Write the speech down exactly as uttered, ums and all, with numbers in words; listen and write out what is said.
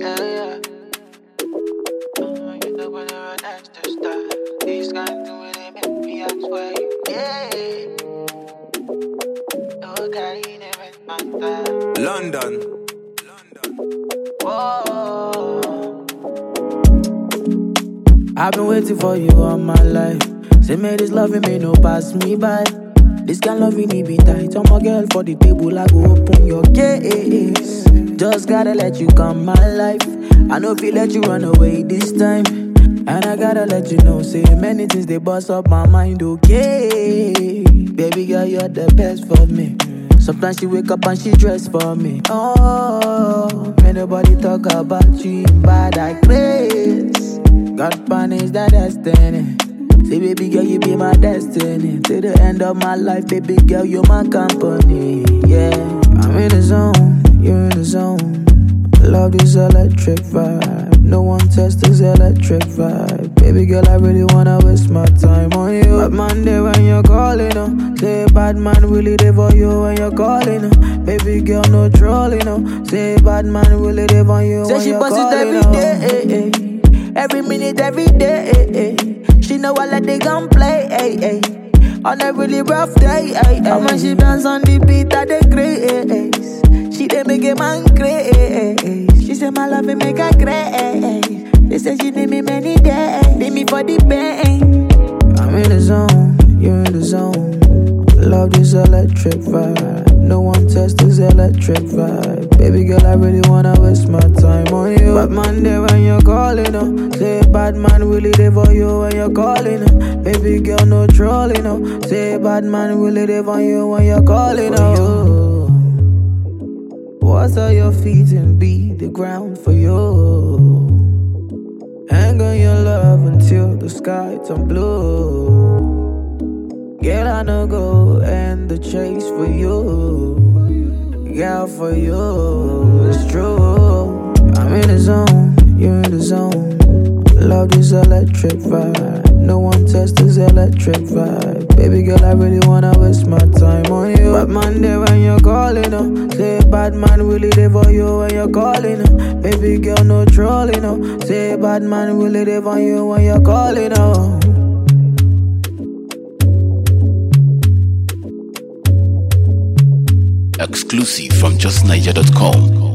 Hell yeah. Oh, you know when you're an extra star. These guys do it, they make me ask why you. Yeah. Oh, carry them in my style. London. Whoa. I've been waiting for you all my life. Say, may this loving me no pass me by. This kind of loving it be tight. I'm a girl for the table, I go open your case. Just gotta let you come my life. I know if you let you run away this time. And I gotta let you know, say many things they bust up my mind, okay. Baby girl, you're the best for me. Sometimes she wake up and she dress for me. Oh, may nobody talk about you in bad like place. God punish that destiny. Say baby girl, you be my destiny. Till the end of my life, baby girl, you're my company. Yeah, I'm in the zone, you're in the zone. Love this electric vibe. No one tests this electric vibe. Baby girl, I really wanna waste my time on you. Bad man there when you're calling, oh. Say bad man really there for you when you're calling, oh. Baby girl, no trolling, oh. Say bad man really there for you when you're calling, oh. Say she bust it every day, eh, eh. Every minute, every day, eh, eh. She know I let they gun play, eh, eh. On a really rough day, eh, eh. And when she dance on the beat, I they grace. She dey make a man crazy. She say my love make her crazy. They say she need me many days. Need me for the pain. I'm in the zone, you're in the zone. Love this electric vibe. No one tests this electric vibe. Baby girl, I really wanna waste my time on you. Bad man there when you're calling, oh. Say bad man really there for you when you're calling, oh. Baby girl, no trolling, oh. Say bad man really there for you when you're calling, oh. Water your feet and beat the ground for you. Hang on your love until the sky turn blue. Girl, I know go end the chase for you. Girl, for you, it's true. I'm in the zone, you're in the zone. Love this electric vibe. No one tests this electric vibe. Baby girl, I really wanna waste my time on you. Bad man there when you're calling, oh. Say bad man really there for you when you're calling, oh. Baby girl, no trolling, oh. Say bad man really there for you when you're calling, oh. Exclusive from just niger dot com.